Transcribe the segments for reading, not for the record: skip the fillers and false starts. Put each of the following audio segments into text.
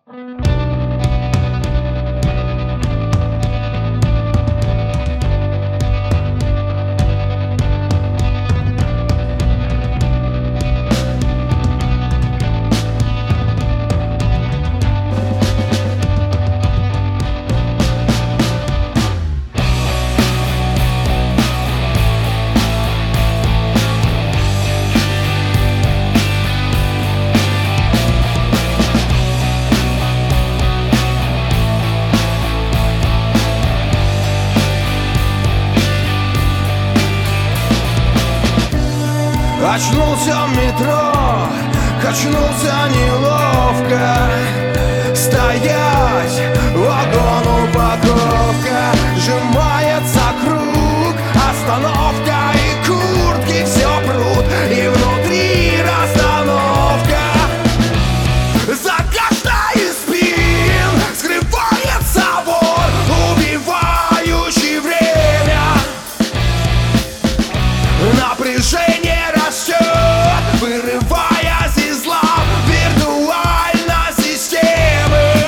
Очнулся в метро, качнулся неловко. Стоять, вагон упаковка. Сжимается круг, остановка. И куртки все прут, и внутри расстановка. За каждой из спин скрывается вор, убивающий время. Напряжение растет, вырываясь из лап виртуальной системы.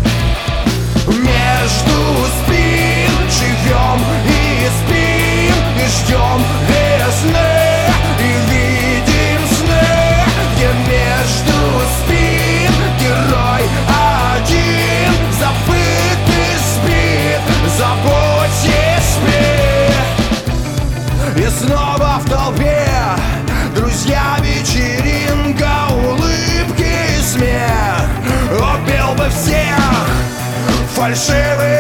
Между спин живем и спим, и ждем весны, и видим сны, где между спин герой один, забытый спит, заботе спит. И снова в толпе друзья, вечеринка, улыбки и смех. Убил бы всех фальшивых